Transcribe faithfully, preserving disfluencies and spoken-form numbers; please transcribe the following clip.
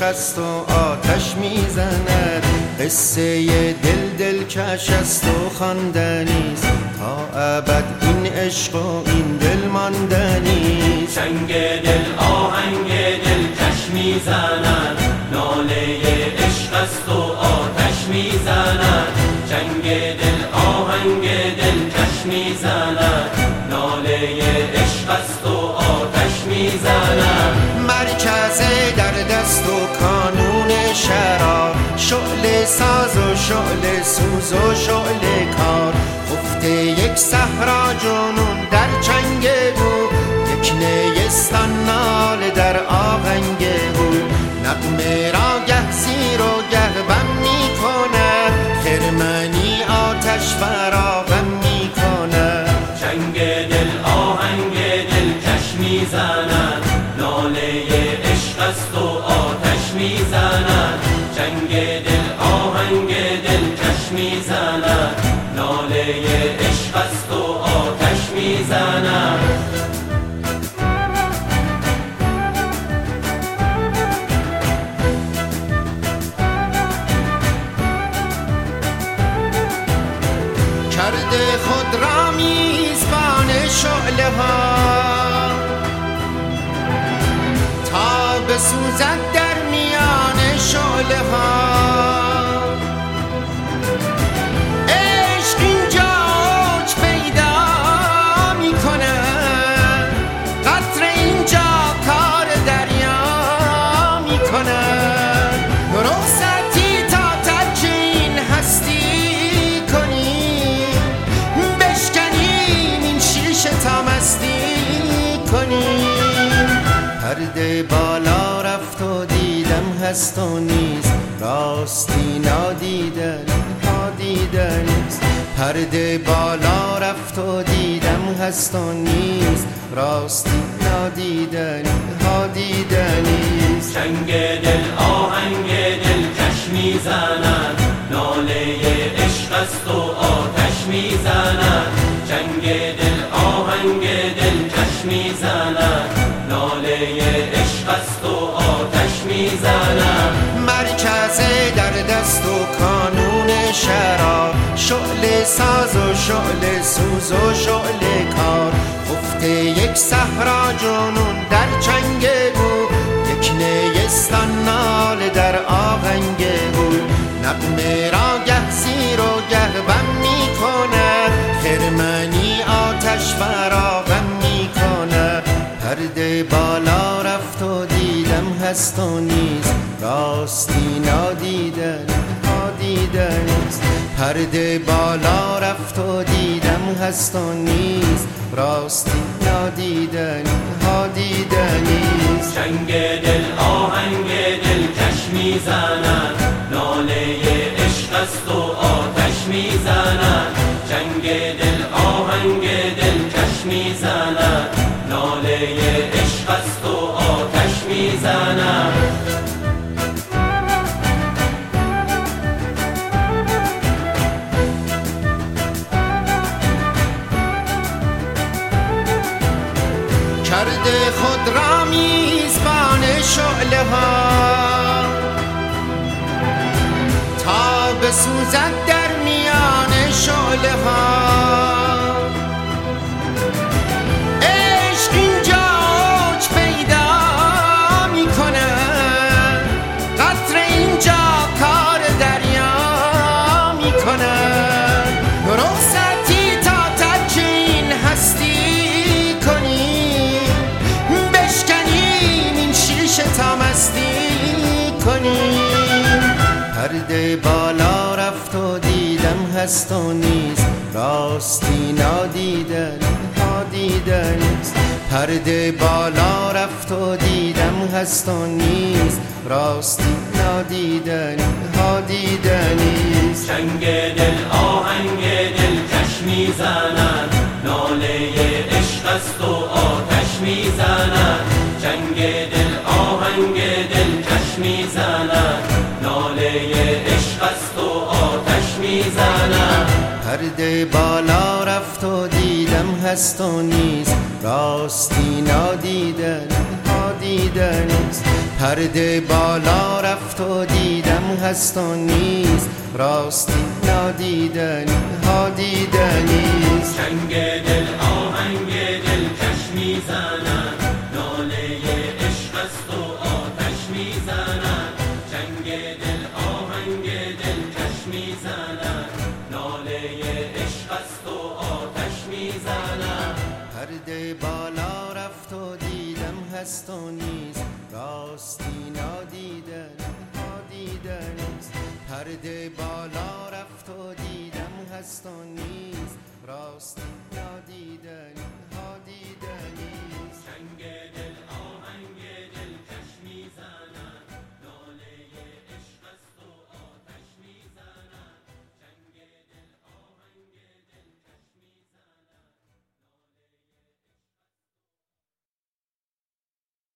است و آتش میزند. قصه دل دل کش است و خواندنیست، تا ابد این عشق و این دل ماندنیست. چنگ دل آهنگ دل کش میزند، ناله عشق است و آتش میزند. چنگ دل آهنگ دل کش میزند، ناله عشق است و آتش میزند. مرکز در دست و کانون شرار، شعله ساز و شعله سوز و شعله کار. خفته یک صحرا جنون در چنگ بود، یک نیستان ناله در آهنگ بود. نغمه را گه زیر و گه بم می کند، خرمنی آتش فراغم می کند. چنگ دل آهنگ دل کش میزند، ناله عشق است و آتش میزند. چنگ دل آهنگ دل کش میزند، ناله عشق است و آتش میزند. کرده خود را میزبان شعله ها، تا بسوزد در میان شعله ها. عشق اینجا اوج پیدا میکند، قطره اینجا کار دریا میکند. رخصتی تا ترک این هستی کنیم، بشکنیم این شیشه تا مستی کنیم. پرده بالا رفت و دیدم هست و نیست، راستی نادیدن ها دیدنیست. پرده بالا رفت و دیدم هست و نیست، راستی نادیدن ها دیدنیست. چنگ دل آهنگ دل کش میزند، ناله عشق است و آتش میزند. چنگ دل آهنگ دل کش میزند، ناله عشق است و آتش میزند. مرکز در دست و کانون شرار، شعله ساز و شعله سوز و شعله کار. خفته یک صحرا جنون در چنگ بود، یک نیستان ناله در آهنگ بود. نغمه را گه زیر و گه بم می کند، خرمنی آتش فراغم می کند. پرده بالا رفت و دیدم هست و نیست، راستی نادیدن ها دیدنیست. پرده بالا رفت و دیدم هست و نیست، راستی نادیدن ها دیدنیست. چنگ دل آهنگ دل کش میزند، ناله عشق است و آتش میزند. چنگ دل آهنگ دل کش میزند، ناله عشق است و آتش میزند. کرده خود را میزبان شعله ها، تا بسوزد در میان شعله ها. عشق اینجا اوج پیدا میکند، قطره اینجا کار دریا میکند. رخصتی تا ترک این هستی کنیم، بشکنیم این شیشه تا مستی کنیم. پرده بالا رفت و دیدم هست و نیست، راستی نادیدن ها دیدنیست. پرده بالا رفت و دیدم هست و نیست، راستی نادیدن ها دیدنیست. چنگ دل آهنگ دل کش میزند، ناله عشق است و آتش میزند. چنگ دل آهنگ دل کش میزند، ناله عشق است و آتش میزند. پرده بالا رفت و دیدم هست و نیست، راستی نادیدن ها دیدنیست. پرده بالا رفت و دیدم هست و نیست، راستی نادیدنی ها دیدنیست. چنگ دل آهنگ دل کش میزنن، ناله عشق است و آتش میزنن. چنگ دل آهنگ دل کش میزنن، ناله عشق است و آتش میزنن. پرده بالا رفت و دیدم هست و نیست، راستی نادیدنی ها دیدنیست. پرده بالا رفت و دیدم هست و نیست، راستی نادیدنی